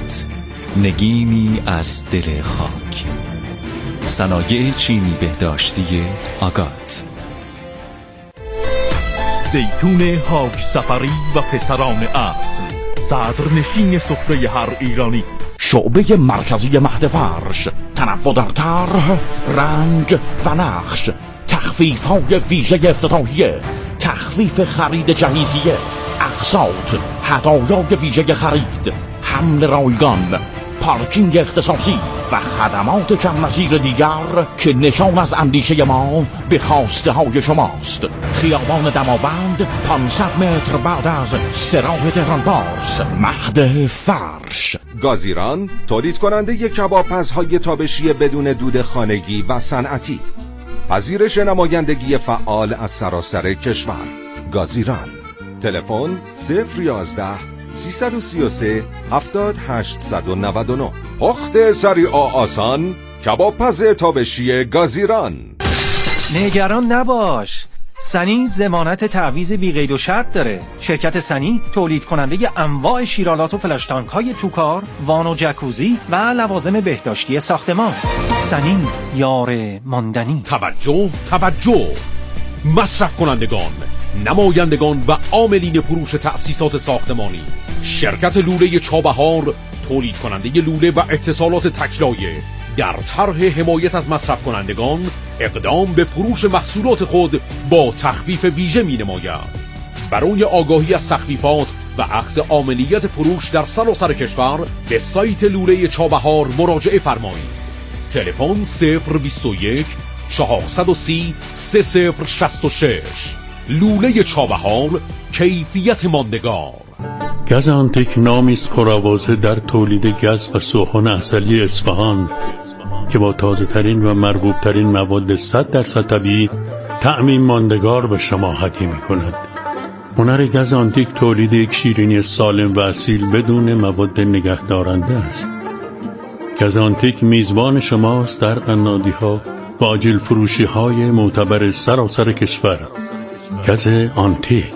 آگات، نگینی از دل خاک. صنایع چینی بهداشتی آگات. زیتون حاج سفری و پسران اصل، صدرنشین سفره هر ایرانی. شعبه مرکزی مهد فرش، تنوع در طرح، رنگ و نقش، تخفیف های ویژه افتتاحیه، تخفیف خرید جهیزیه، اقساط، هدایای ویژه خرید، حمل رایگان، پارکینگ اختصاصی و خدمات کم نظیر دیگر که نشان از اندیشه ما به خواسته های شماست. خیابان دماوند 500 متر بعد از سراح تهران پارس، مهد فرش. گازیران تولید کننده کبابپزهای تابشی بدون دود خانگی و صنعتی. پذیرش نمایندگی فعال از سراسر کشور. گازیران. تلفن 011 333 7899. پخت سریع و آسان، کبابپز تابشی گازیران. نگران نباش، سنی ضمانت تعویض بی قید و شرط داره. شرکت سنی تولید کننده انواع شیرالات و فلاش تانک های توکار، وان و جکوزی و لوازم بهداشتی ساختمان. سنی، یار ماندنی. توجه مصرف کنندگان، نمایندگان و عاملین فروش تأسیسات ساختمانی. شرکت لوله چابهار تولید کننده لوله و اتصالات تکلایه در طرح حمایت از مصرف کنندگان اقدام به فروش محصولات خود با تخفیف ویژه می نماید. برای آگاهی از تخفیفات و اخذ عاملیت فروش در سراسر کشور به سایت لوله چابهار مراجعه فرمایید. تلفن 021 430 3066. لوله چابهار، کیفیت ماندگار. گازانتک نامی است پرآوازه در تولید گاز و سوهان عسلی اصفهان که با تازه ترین و مرغوب ترین مواد 100% طبیعی طعمی ماندگار به شما هدیه می کند. هنر گازانتک تولید یک شیرینی سالم و اصیل بدون مواد نگهدارنده است. گازانتک میزبان شماست در قنادی ها و آجیل فروشی های معتبر سراسر کشور. گاز آنتیک.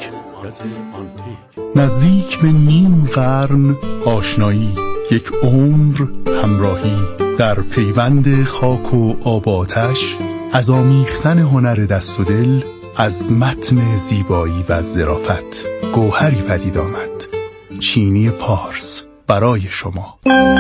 نزدیک به نیم قرن آشنایی، یک عمر همراهی، در پیوند خاک و آب و آتش، از آمیختن هنر دست و دل، از متن زیبایی و ظرافت گوهری پدید آمد. چینی پارس برای شما.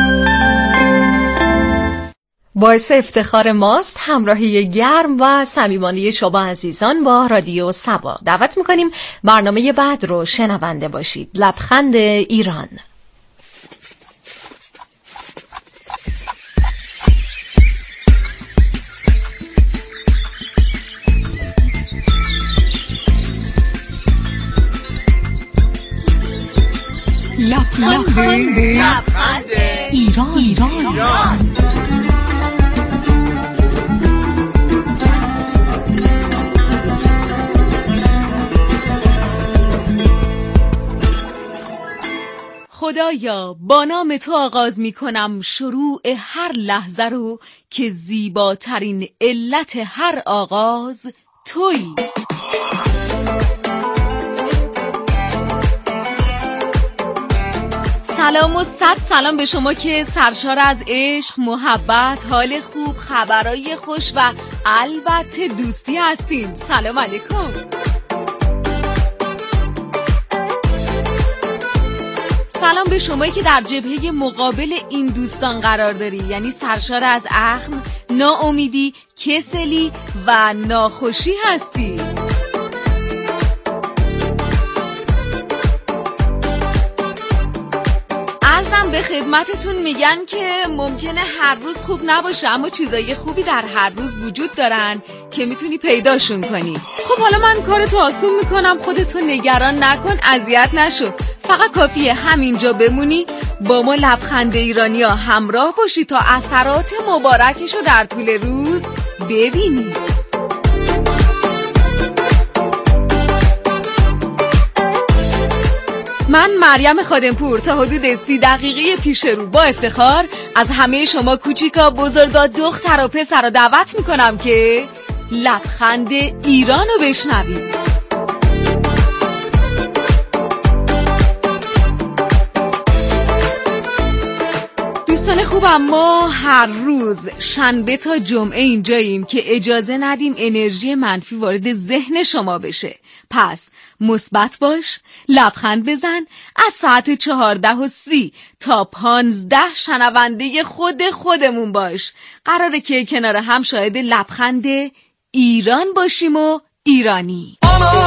باعث افتخار ماست همراهی گرم و صمیمانه شما عزیزان با رادیو صبا. دعوت میکنیم برنامه بعد رو شنونده باشید. لبخند ایران. لبخند ایران. خدایا با نام تو آغاز می کنم شروع هر لحظه رو که زیباترین علت هر آغاز تویی. سلام و صد سلام به شما که سرشار از عشق، محبت، حال خوب، خبرای خوش و البته دوستی هستین. سلام علیکم. سلام به شمایی که در جبهه مقابل این دوستان قرار داری، یعنی سرشار از اخم، ناامیدی، کسلی و ناخوشی هستی. عرضم به خدمتتون میگن که ممکنه هر روز خوب نباشه، اما چیزای خوبی در هر روز وجود دارن که میتونی پیداشون کنی. خب حالا من کارتو آسون میکنم، خودتو نگران نکن، اذیت نشو، فقط کافیه همینجا بمونی، با ما لبخند ایرانیا همراه باشی تا اثرات مبارکشو در طول روز ببینی. من مریم خادمپور تا حدود 30 دقیقه پیش رو با افتخار از همه شما کوچیکا، بزرگا، دختر و پسر رو دعوت میکنم که لبخند ایران رو بشنوید. دوستان خوبم، ما هر روز شنبه تا جمعه اینجاییم که اجازه ندیم انرژی منفی وارد ذهن شما بشه. پس مثبت باش، لبخند بزن، از ساعت 14:30 تا 15 شنونده خودمون باش. قراره که کنار هم شاهد لبخند ایران باشیم و ایرانی.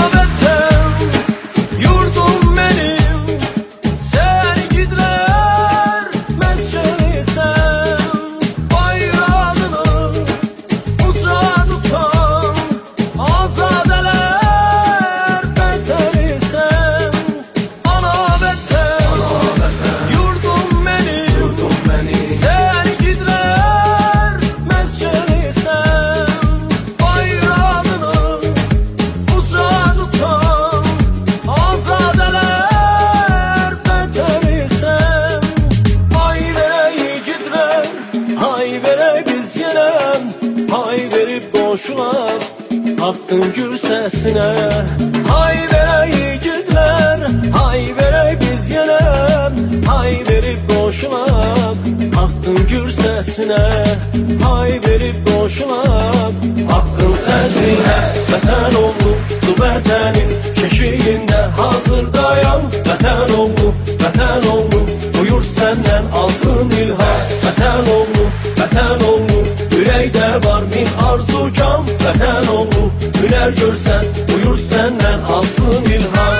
Hakkın gür sesine hay verey yiğitler, hay verey biz yenem, hay verip boşunak. Hakkın gür sesine hay verip boşunak. Hakkın sesine vətən oğlu bu vətənin keşiyində hazırdayam. Vətən oğlu buyur səndən alsın ilham. Vətən oğlu ürəkdə var min arzucam. Vətən oğlu hüner görsən buyur səndən alsın ilham.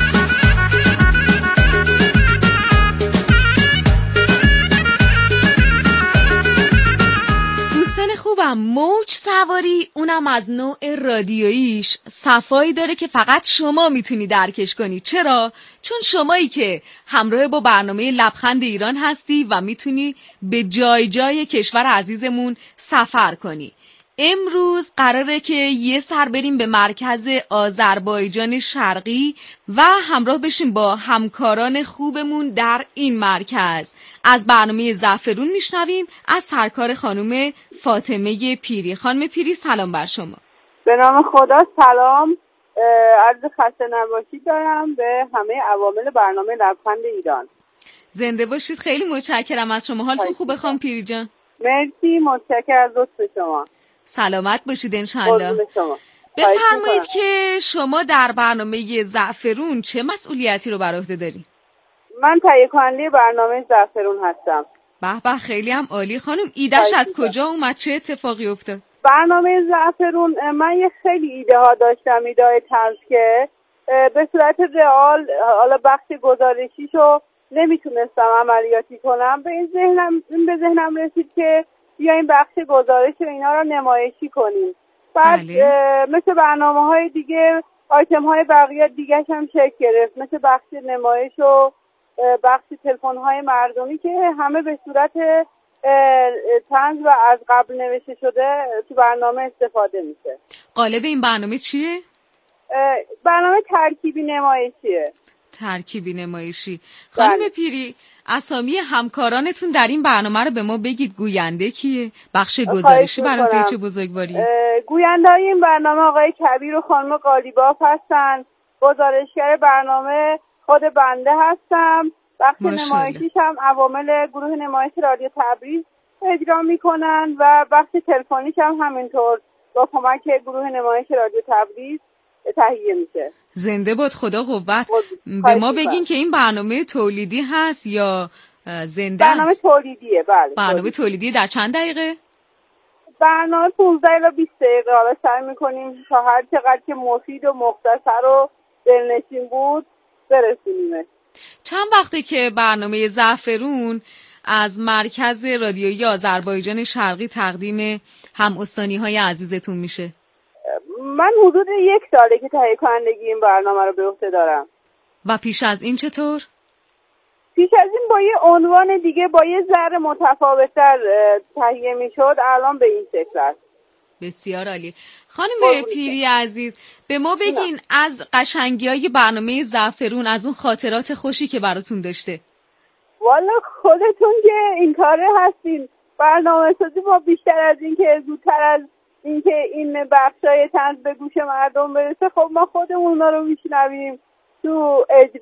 موج سواری اونم از نوع رادیوییش صفایی داره که فقط شما میتونی درکش کنی. چرا؟ چون شمایی که همراه با برنامه لبخند ایران هستی و میتونی به جای جای کشور عزیزمون سفر کنی. امروز قراره که یه سر بریم به مرکز آذربایجان شرقی و همراه بشیم با همکاران خوبمون در این مرکز. از برنامه زعفرون میشنویم از سرکار خانم فاطمه پیری. خانم پیری سلام بر شما. به نام خدا سلام، عرض خسته نباشید دارم به همه عوامل برنامه لبخند ایران. زنده باشید، خیلی متشکرم از شما. حالتون خوبه خانم پیری جان؟ مرسی، متشکرم از لطف شما. سلامت باشید انشالله. بفرمایید که شما در برنامه زعفرون چه مسئولیتی رو بر عهده دارید؟ من تهیه کننده برنامه زعفرون هستم. به به، خیلی هم عالی. خانم ایدهش از کجا اومد؟ چه اتفاقی افتاد؟ برنامه زعفرون من یه خیلی ایده ها داشتم، ایده طرز که به صورت رئال حالا بخش گزارشیشو نمیتونستم عملیاتی کنم. به ذهنم رسید که بیایم بخش گزارش و اینا رو نمایشی کنیم. بعد مثل برنامه‌های دیگه آیتم‌های بقیه دیگه‌ش هم شکل گرفت، مثل بخش نمایش و بخش تلفن‌های مردمی که همه به صورت طنز و از قبل نوشته شده تو برنامه استفاده میشه. قالب این برنامه چیه؟ برنامه ترکیبی نمایشیه. ترکیبی نمایشی. خانم پیری، اسامی همکارانتون در این برنامه رو به ما بگید. گوینده کیه؟ بخش گزارشی برای چه بزرگواریه؟ گوینده‌های این برنامه آقای کبیر و خانم قالیباف هستن. گزارشگر برنامه خود بنده هستم. بخش نمایشیش هم عوامل گروه نمایش رادیو تبریز اجرا میکنن و بخش تلفنیش هم همینطور با کمک گروه نمایش رادیو تبریز تهیه میشه. زنده باد، خدا قوت. به ما بگین که این برنامه تولیدی هست یا زنده برنامه هست؟ تولیدیه. بله، برنامه تولیدیه. در چند دقیقه؟ برنامه 15 الی 20 دقیقه. حالا سعی میکنیم تا هر چقدر که مفید و مختصر و دلنشین بود برسونیمش. چند وقته که برنامه زعفرون از مرکز رادیویی آذربایجان شرقی تقدیم هم استانی‌های عزیزتون میشه؟ من حدود 1 ساله که تهیه کنندگی این برنامه رو به عهده دارم. و پیش از این چطور؟ پیش از این با یه عنوان دیگه با یه ذره متفاوت‌تر تهیه میشد، الان به این شکل است. بسیار عالی. خانم پیری عزیز، به ما بگین از قشنگی‌های برنامه زعفرون، از اون خاطرات خوشی که براتون داشته. والا خودتون که این کاره هستین، برنامه سازی ما بیشتر از این که زودتر از اینکه این بخشای طنز به گوش مردم برسه، خب ما خودمون اونا رو میشنویم تو اجرا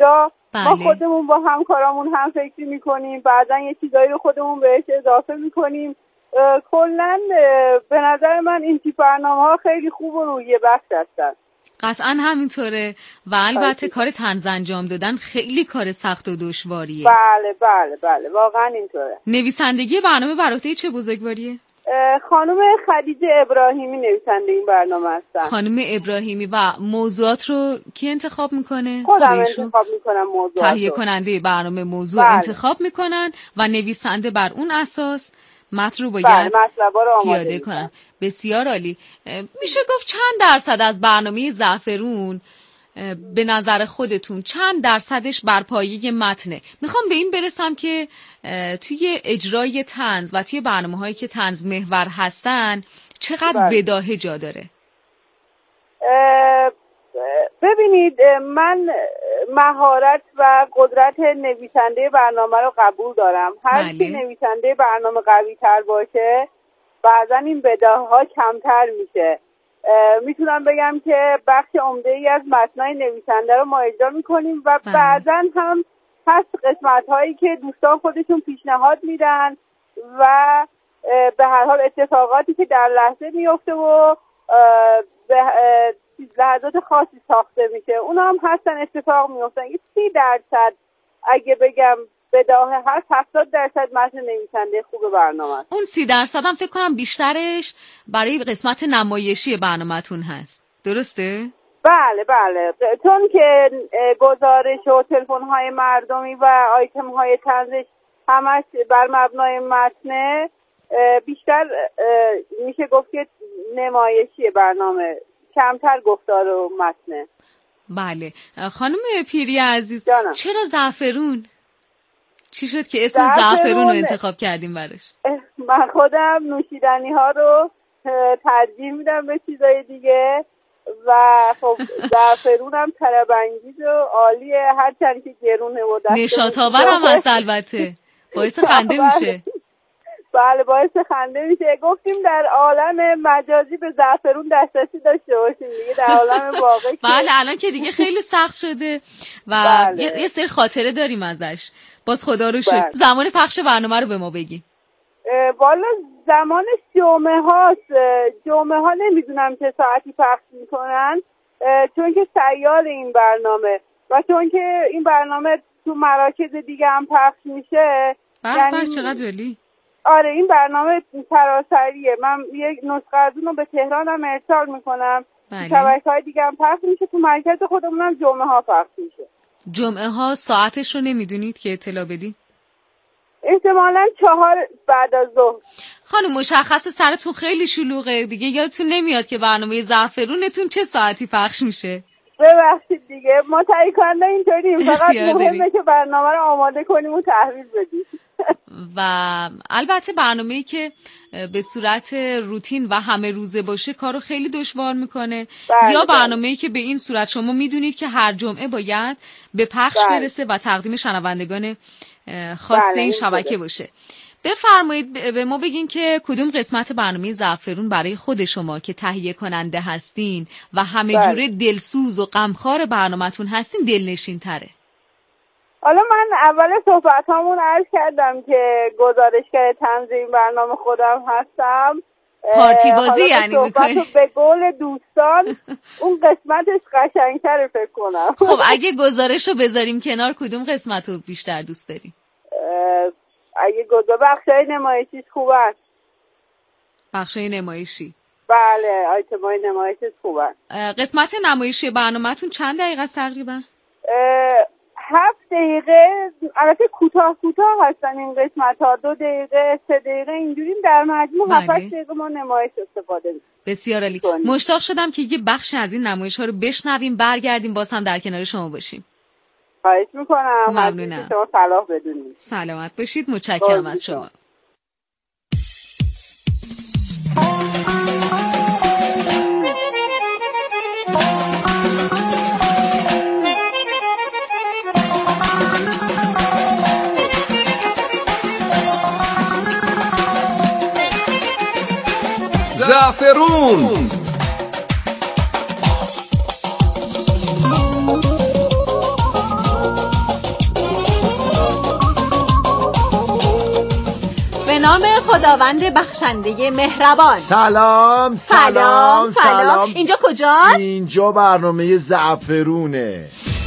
ما خودمون با همکارامون هم فکری میکنیم، بعضا یه چیزایی رو خودمون بهش اضافه میکنیم. کلا به نظر من این تیپ برنامه‌ها خیلی خوب و روحیه بخش هستن. قطعا همینطوره و البته کار طنز انجام دادن خیلی کار سخت و دشواریه. بله واقعا اینطوره. نویسندگی برنامه بر عهده چه بزرگواریه؟ خانم خدیجه ابراهیمی نویسنده این برنامه هستن. خانم ابراهیمی. و موضوعات رو کی انتخاب میکنه؟ خودم انتخاب میکنم موضوعات. تهیه کننده برنامه موضوع انتخاب میکنن و نویسنده بر اون اساس متن رو باید پیاده کنن. بسیار عالی. میشه گفت چند درصد از برنامه زعفرون به نظر خودتون چند درصدش بر پایه متنه؟ میخوام به این برسم که توی اجرای طنز و توی برنامه‌هایی که طنز محور هستن چقدر بداهه جا داره؟ ببینید من مهارت و قدرت نویسنده برنامه رو قبول دارم. هر کی نویسنده برنامه قوی تر باشه بعضا این بداهه ها کمتر میشه. میتونم بگم که بخش عمده ای از متنای نویسنده رو ما اجرا میکنیم و بعضا هم هست قسمت هایی که دوستان خودشون پیشنهاد میدن و به هر حال اتفاقاتی که در لحظه میفته و به لحظات خاصی ساخته میشه اونا هم هستن اتفاق میفتن. 30% اگه بگم بداهه هست، 70% متن نویسنده خوب برنامه هست. اون 30% هم فکر کنم بیشترش برای قسمت نمایشی برنامه‌تون هست، درسته؟ بله چون که گزارش و تلفن‌های مردمی و آیتم‌های طنزش همش بر مبنای متنه، بیشتر میشه گفت که نمایشی برنامه، کمتر گفتار و متنه. بله. خانم پیری عزیز چرا زعفرون؟ چی شد که اسم زعفرون رو انتخاب کردیم براش؟ من خودم نوشیدنی ها رو ترجیح میدم به چیزای دیگه و خب زعفرون هم طرب‌انگیز و عالیه، هرچند که گرونه و دست نشاط‌آور هم هست، البته باعث خنده میشه. بله باعث خنده میشه. گفتیم در عالم مجازی به زعفرون دسترسی داشته باشیم دیگه، در عالم واقعی بله الان که دیگه خیلی سخت شده و یه سری خاطره داریم ازش. باز خدا رو شکر. زمان پخش برنامه رو به ما بگی. والا زمان جمعه هاست. جمعه ها نمیدونم چه ساعتی پخش میکنن چون که سیال این برنامه و چون که این برنامه تو مراکز دیگه هم پخش میشه. یعنی چقدر عالی. آره این برنامه سراسریه. من یک نسخه از اون رو به تهران هم ارسال میکنم. شبکه‌های دیگه هم پخش میشه. تو مرکز خودمون هم جمعه ها پخش میشه. جمعه ها ساعتش رو نمیدونید که اطلاع بدی؟ احتمالاً 4 بعد از ظهر. خانم مشخص سرتون خیلی شلوغه دیگه، یادتون نمیاد که برنامه زعفرونتون چه ساعتی پخش میشه؟ ببخشید دیگه ما تهیه کننده اینطوریم، فقط مهمه که برنامه رو آماده کنیم و تحویل بدیم. و البته برنامه‌ای که به صورت روتین و همه روزه باشه کارو خیلی دشوار میکنه. یا برنامه‌ای که به این صورت شما میدونید که هر جمعه باید به پخش برسه و تقدیم شنوندگان خاص این شبکه باشه. بفرمایید به ما بگین که کدوم قسمت برنامه زعفرون برای خود شما که تهیه کننده هستین و همه جوره دلسوز و غمخوار برنامه‌تون هستین دلنشین تره؟ حالا من اول صحبتامون عرض کردم که گزارشگر طنز این برنامه خودم هستم. پارتی بازی یعنی میکنی؟ به قول دوستان اون قسمتش قشنگتره فکر کنم. خب اگه گزارش رو بذاریم کنار کدوم قسمت رو بیشتر دوست داری؟ اگه بخشای نمایشیش خوب است. بخشای نمایشی؟ بله آیتمای نمایشیش خوب است. قسمت نمایشی برنامه‌تون چند دقیقه تقریبا؟ 7 دقیقه. البته کوتاه هستن این قسمت ها، 2 دقیقه 3 دقیقه اینجوریم، در مجموع 7 دقیقه ما نمایش استفاده می‌کنیم. بسیار عالی. مشتاق شدم که یه بخش از این نمایش ها رو بشنویم، برگردیم باز هم در کنار شما باشیم. خواهش میکنم. ممنونم. شما صلاح بدونید. سلامت باشید. متشکرم از شما. زعفرون. به نام خداوند بخشنده مهربان. سلام. اینجا کجاست؟ اینجا برنامه زعفرونه.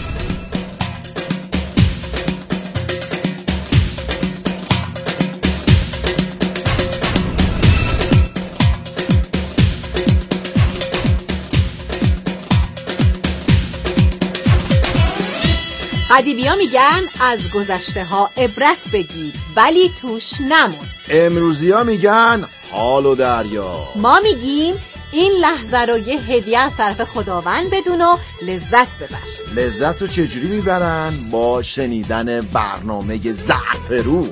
ادیبیا میگن از گذشته ها عبرت بگیر ولی توش نمون. امروزیا میگن حال و دریا. ما میگیم این لحظه رو یه هدیه از طرف خداوند بدون و لذت ببر. لذت رو چجوری میبرن؟ با شنیدن برنامه زعفرون.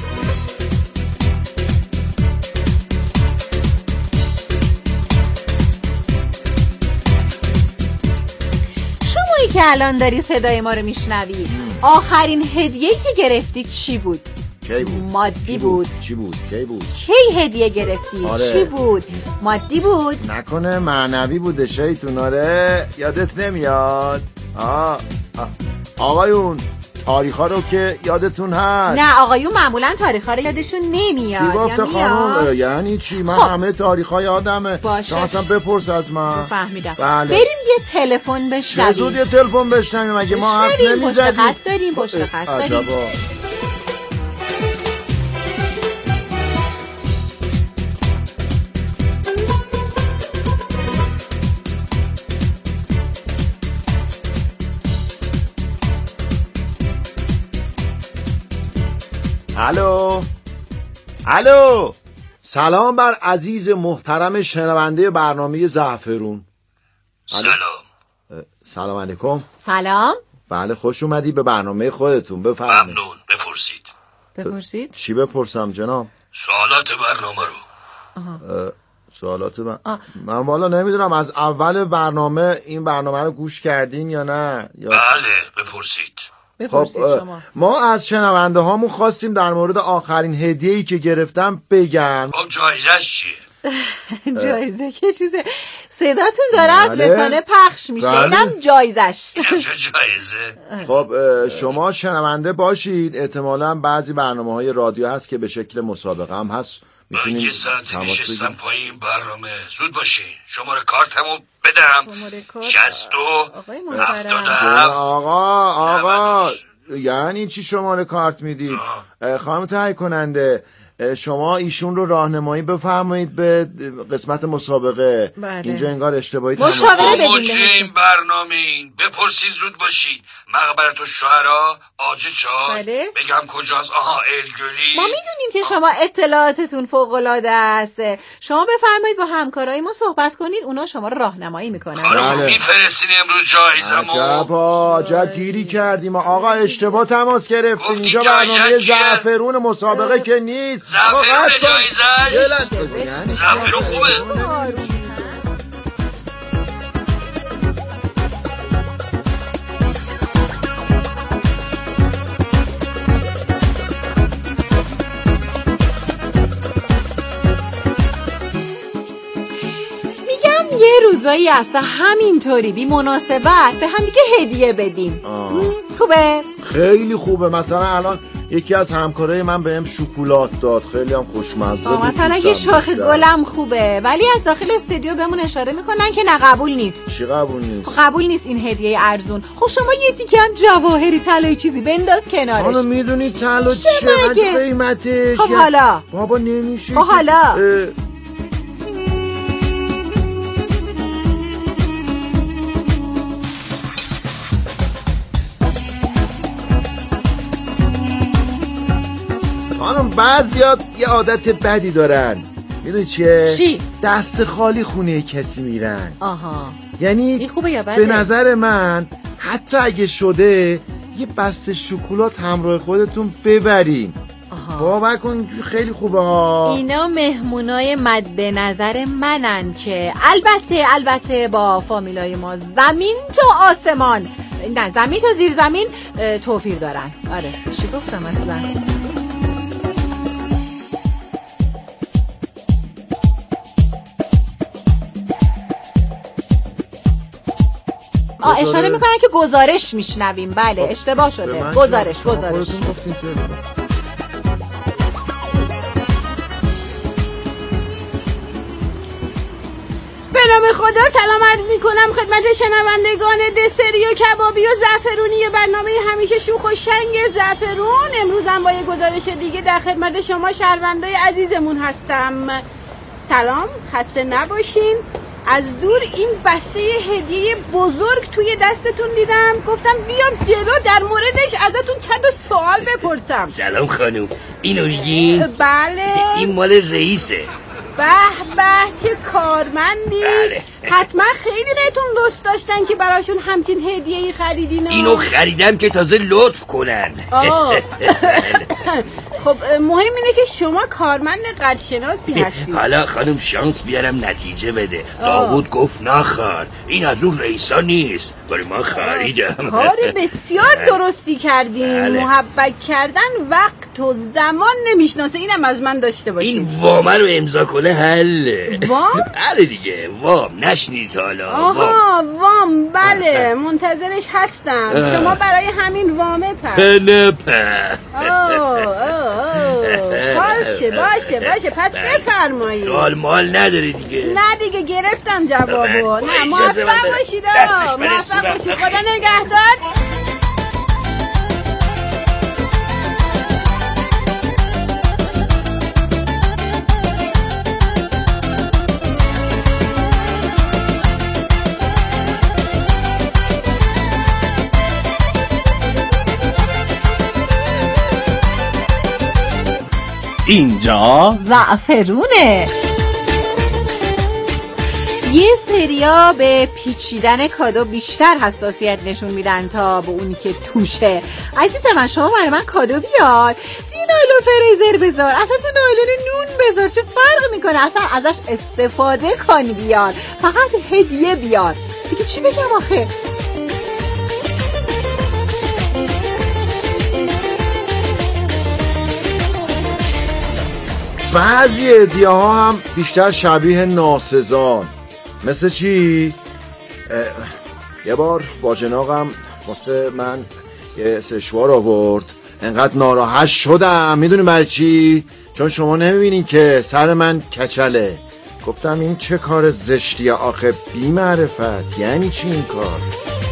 شمایی که الان داری صدای ما رو میشنوی، آخرین هدیه‌ای که گرفتی چی بود؟ کی بود؟ مادی بود. چی بود؟ کی بود؟ کی هدیه گرفتی؟ آره. چی بود؟ مادی بود؟ نکنه معنوی بوده شیطون؟ آره یادت نمیاد؟ آقایون تاریخا رو که یادتون هست؟ نه آقایون معمولا تاریخا رو یادشون نمیاد. چی گفته خانم؟ یعنی چی؟ من همه تاریخا یادمه. باشه. شما اصلا بپرس از من. فهمیدم. بله. بریم یه تلفن بشنویم. چه زود یه تلفن بشنویم مگه ما حرف نمیزدیم؟ پشت خط داریم. پشت خط داریم. الو. سلام بر عزیز محترم شنونده برنامه زعفرون. سلام علیکم. سلام. بله خوش اومدی به برنامه خودتون. بفرمایید. ممنون. بپرسید. چی بپرسم جناب؟ سوالات برنامه رو. سوالات من والا نمیدونم از اول برنامه این برنامه رو گوش کردین یا نه بله بپرسید. خب ما از شنونده هامون خواستیم در مورد آخرین هدیه‌ای که گرفتم بگن. خب جایزش چیه؟ جایزه که چیزه صداتون داره از رسانه پخش میشه. اینم جایزش. چه جایزه؟ خب شما شنونده باشید. احتمالاً بعضی برنامه‌های رادیو هست که به شکل مسابقه هم هست. من یه ساعت نشستم پایین برنامه. زود باشین شماره کارتمو بدم. 62 77. آقا یعنی چی شماره کارت میدید؟ خانم تهیه کننده شما ایشون رو راهنمایی بفرمایید به قسمت مسابقه. بله. اینجا انگار اشتباهی مشاوره بدیم. این برنامه این بپرسید زود باشید. مقبرت الشهرا آجچار. بله. بگم کجاست؟ الگلی. ما میدونیم که شما اطلاعاتتون فوق العاده است. شما بفرمایید با همکارای ما صحبت کنین. اونا شما رو راهنمایی میکنن. بله. میفرستین امروز جایزمو. عجب گیری کردیم آقا. اشتباه تماس گرفتیم. اینجا برنامه زعفرون مسابقه که نیست. زعفرون جایزش. زعفرون خوبه. یه روزایی اصلا همینطوری بی مناسبت به هم دیگه هدیه بدیم. خوبه؟ خیلی خوبه. مثلا الان یکی از همکارای من بهم شکلات داد. خیلی هم خوشمزه بود. مثلا یه شاخه گلم خوبه ولی از داخل استودیو بهمون اشاره میکنن که نه قبول نیست. چی قبول نیست؟ قبول نیست این هدیه ارزون. خب شما یه تیکه هم جواهری طلایی چیزی بنداز کنارش. حالا میدونی طلا چقدر قیمتش؟ خب حالا بابا نمیشه. خب حالا خانم بعضیات یه عادت بدی دارن. میدونی چیه؟ چی؟ دست خالی خونه کسی میرن. یعنی این خوبه یا بده؟ به نظر من حتی اگه شده یه بسته شکلات همراه خودتون ببرین. باور کن خیلی خوبه ها. اینا مهمونای مد نظر منن که البته با فامیلای ما زمین تا آسمان، نه زمین تا زیر زمین توفیر دارن. آره چی گفتم اصلا؟ اشاره میکنن که گزارش میشنویم. بله اشتباه شده. گزارش نام خدا سلام عرض میکنم خدمت شنوندگان دسری و کبابی و زعفرونی برنامه همیشه شوخ و شنگ زعفرون. امروزم با یه گزارش دیگه در خدمت شما شهروندای عزیزمون هستم. سلام، خسته نباشین. از دور این بسته هدیه بزرگ توی دستتون دیدم، گفتم بیام جلو در موردش ازتون چند سوال بپرسم. سلام خانم، اینو میگی؟ بله. این مال رئیسه. به به چه کارمندی. بله. حتما خیلی بهتون دوست داشتن که براشون همچین هدیه‌ای خریدین. اینو خریدم که تازه لطف کنن. خب مهم اینه که شما کارمند قدرشناسی هستی. حالا خانم شانس بیارم نتیجه بده. داوود گفت نخر، این از اون رئیسا نیست، ولی من خریدم. کار بسیار درستی کردین. بله. محبت کردن وقت و زمان نمیشناسه، اینم از من داشته باشین. این وام رو امضا کنه حله. وام؟ بله دیگه، وام. نشنید حالا؟ آها وام. بله منتظرش هستم. شما برای همین وامه باشه پس بفرمایید. سوال مال نداری دیگه؟ نه دیگه گرفتم جوابو. نه موفق باشید. موفق باشید. خدا نگهدار. اینجا زعفرونه. یه سریا به پیچیدن کادو بیشتر حساسیت نشون میدن تا به اونی که توشه. عزیز من شما برای من کادو بیار، توی نایلون فریزر بذار، اصلا تو نایلون نون بذار، چه فرق میکنه؟ اصلا ازش استفاده کن بیار، فقط هدیه بیار. دیگه چی بگم آخه؟ بعضی هدیه ها هم بیشتر شبیه ناسزان. مثل چی؟ یه بار با جناقم واسه من یه سشوار آورد، انقدر ناراحت شدم. میدونی برای چی؟ چون شما نمیبینین که سر من کچله. گفتم این چه کار زشتیه آخه، بی معرفت. یعنی چی این کار؟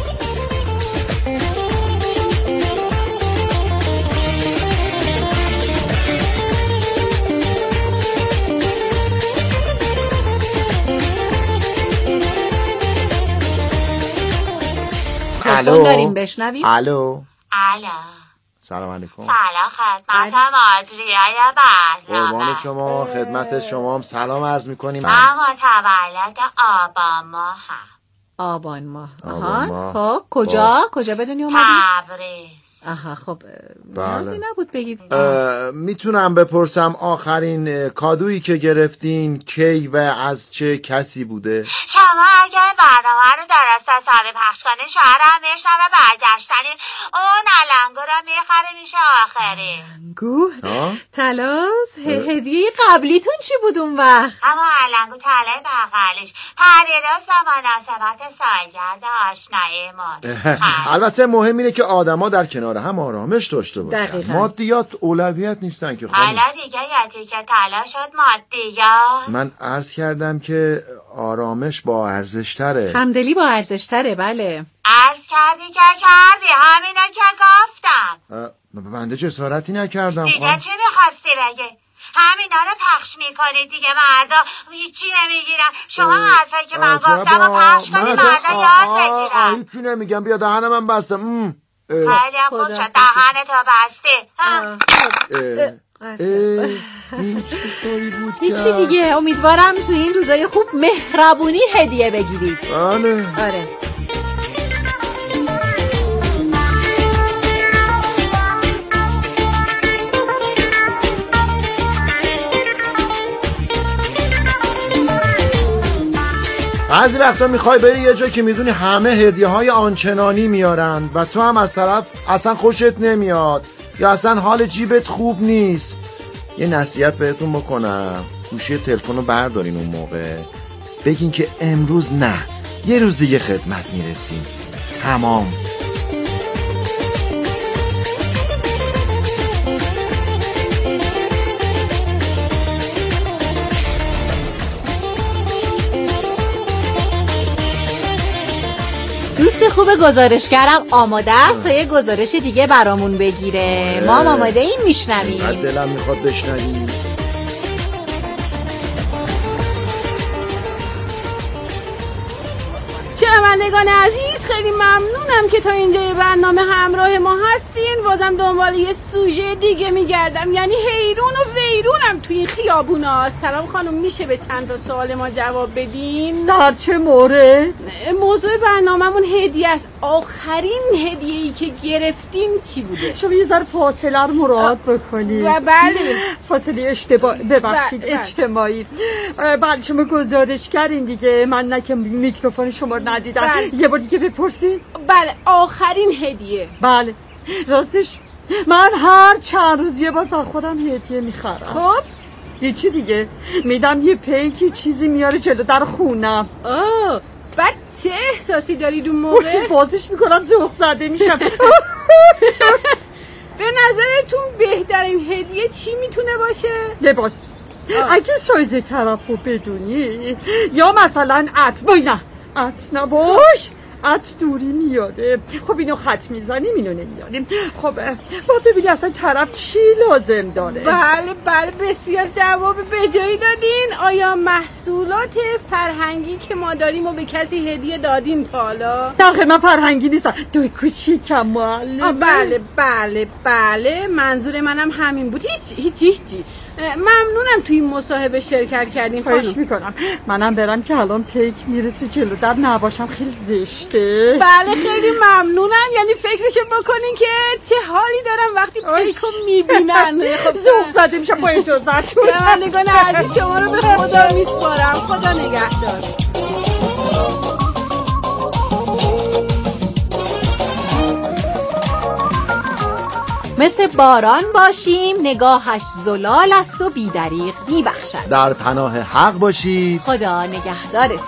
تلفن داریم بشنویم. الو. سلام علیکم. سلام خدمت ماجریای برنامه. قربان شما، خدمت شما هم سلام عرض میکنیم. من متولد آبان ماه هم. آبان ماه. خب کجا بدونی اومدی؟ تبریز. آها خب بله. نیازی نبود بگید. میتونم بپرسم آخرین کادویی که گرفتین کی و از چه کسی بوده؟ شما اگر برنامه رو درست حسابی پخش کنین شاید هم بشنوه برگشتنین اون علنگو رو میخره میشه آخری. علنگو؟ تلاس هدیه قبلیتون چی بود اون وقت؟ اما علنگو تله بغلش پریروز به مناسبت سالگرد آشناییمون. البته مهم اینه که آدما در کنار هم آرامش داشته باشن. دقیقا. مادیات اولویت نیستن که خانم. حالا دیگه یادی که طلا شد مادیات. من عرض کردم که آرامش با ارزش‌تره. همدلی با ارزش‌تره. بله عرض کردی که کردی، همینا که گفتم. بنده جسارتی نکردم. دیگه چی میخواستی بگی؟ همینا رو پخش میکنی دیگه، مردا هیچی نمیگیرن. شما حرفایی که من گفتم رو پخش کنی مردا یاد بگیرن. هیچی نمیگم، بیا دهنم من بستم. خیلی خوب شد دهنتو بستی. این چطوری بود که؟ هیچی دیگه. امیدوارم تو این روزای خوب مهربونی هدیه بگیرید. بله. آره. بعضی وقتا میخوای بری یه جا که میدونی همه هدیه های آنچنانی میارن و تو هم از طرف اصلا خوشت نمیاد یا اصلا حال جیبت خوب نیست. یه نصیحت بهتون بکنم، گوشی تلفن رو بردارین اون موقع، بگین که امروز نه، یه روز دیگه خدمت میرسیم. تمام. دوست خوب گزارشگرم آماده است تا یه گزارش دیگه برامون بگیره. ما آماده این میشنویم. دلم میخواد بشنویم. شنوندگان عزیز، خیلی ممنونم که تا اینجای برنامه همراه ما هستین. بازم دنبال یه سوژه دیگه میگردم، یعنی حیرون و ویرونم توی این خیابونا. سلام خانم، میشه به چند تا سوال ما جواب بدین؟ در چه مورد؟ موضوع برنامه‌مون هدیه است. آخرین هدیه‌ای که گرفتیم چی بوده؟ شما یه ذره فاصله رو مراعات بکنید. بله، فاصله ببخشید اجتماعی. بله شما گزارشگرین دیگه، من نه که میکروفون شما رو ندیدم. یه بار دیگه بپرسید. بله، آخرین هدیه. بله راستش من هر چند روز یه بار بر خودم هدیه میخرم. خب یه چی دیگه میدم، یه پیکی چیزی میاره جلو در خونم. بعد چه احساسی داری دون موقع؟ بازش میکنم ذوق زده میشم. به نظرتون بهترین هدیه چی میتونه باشه؟ لباس. اگه سایز طرف رو بدونی، یا مثلا نه باش عط دوری میاره. خب اینو خط میزنیم، اینو نمیاریم. خب با ببینی اصلا طرف چی لازم داره. بله بسیار جواب بجایی دادین. آیا محصولات فرهنگی که ما داریم و به کسی هدیه دادین تا حالا؟ نه من فرهنگی نیستم، دوی کوچیکم معلم. بله منظور منم همین بود. هیچی. ممنونم توی این مصاحبه شرکت کردین خانم. خواهش میکنم. منم برم که الان پیک میرسه جلو در، نباشم خیلی زشته. بله خیلی ممنونم. یعنی فکرشو بکنین که چه حالی دارم وقتی پیکو میبینن. خب ذوق زده میشم با اجازهتون. شنوندگان عزیز شما رو به خدا میسپارم. خدا نگهدار. مثل باران باشیم، نگاهش زلال است و بی‌دریغ میبخشد. در پناه حق باشید. خدا نگهدارتون.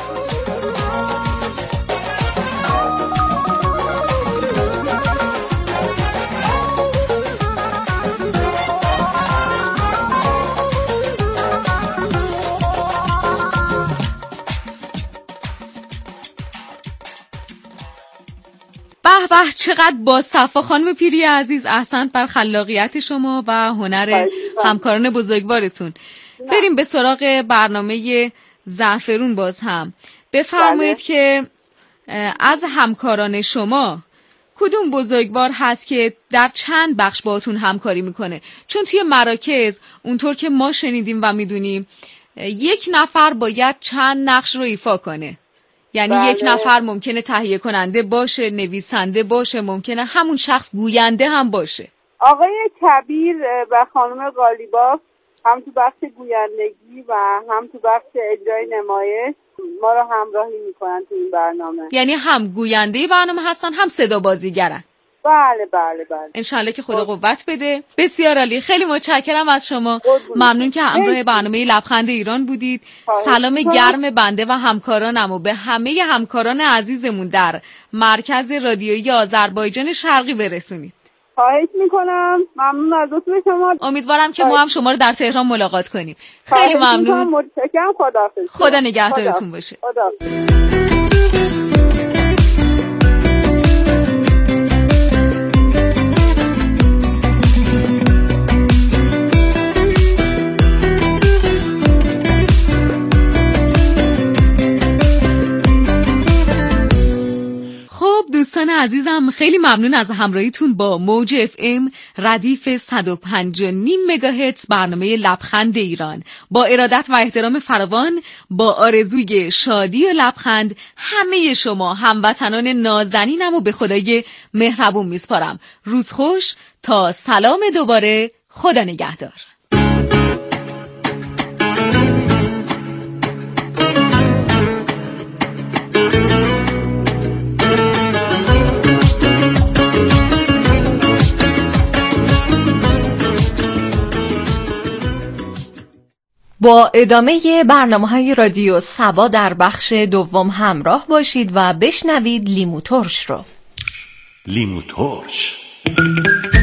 به چقدر با صفا خانم پیری عزیز، احسنت بر خلاقیت شما و هنر همکاران بزرگوارتون. بریم به سراغ برنامه زعفرون. باز هم بفرمایید که از همکاران شما کدوم بزرگوار هست که در چند بخش باهاتون همکاری میکنه؟ چون توی مراکز اونطور که ما شنیدیم و میدونیم یک نفر باید چند نقش رو ایفا کنه. یعنی یک نفر ممکنه تهیه کننده باشه، نویسنده باشه، ممکنه همون شخص گوینده هم باشه. آقای کبیر و خانم غالیباف هم تو بخش گویندگی و هم تو بخش اجرای نمایش ما رو همراهی میکنن تو این برنامه. یعنی هم گوینده برنامه هستن هم صدا بازیگرن. بله. انشالله که خدا قوت بده. بسیار عالی، خیلی متشکرم از شما. ممنون که همراه برنامه لبخند ایران بودید. سلام گرم بنده و همکارانم و به همه همکاران عزیزمون در مرکز رادیویی آذربایجان شرقی برسونید. خواهش میکنم. ممنون از لطف شما. امیدوارم که ما هم شما رو در تهران ملاقات کنیم. خیلی ممنون. متشکرم. خداحافظ. خدا نگهدارتون باشه. دوستان عزیزم، خیلی ممنون از همراهیتون با موج FM ردیف 105.5 مگاهرتز برنامه لبخند ایران. با ارادت و احترام فراوان، با آرزوی شادی و لبخند همه شما هموطنان نازنینم و به خدای مهربون میسپارم. روز خوش، تا سلام دوباره. خدا نگهدار. با ادامه برنامه‌های رادیو صبا در بخش دوم همراه باشید و بشنوید لیمو ترش رو. لیمو ترش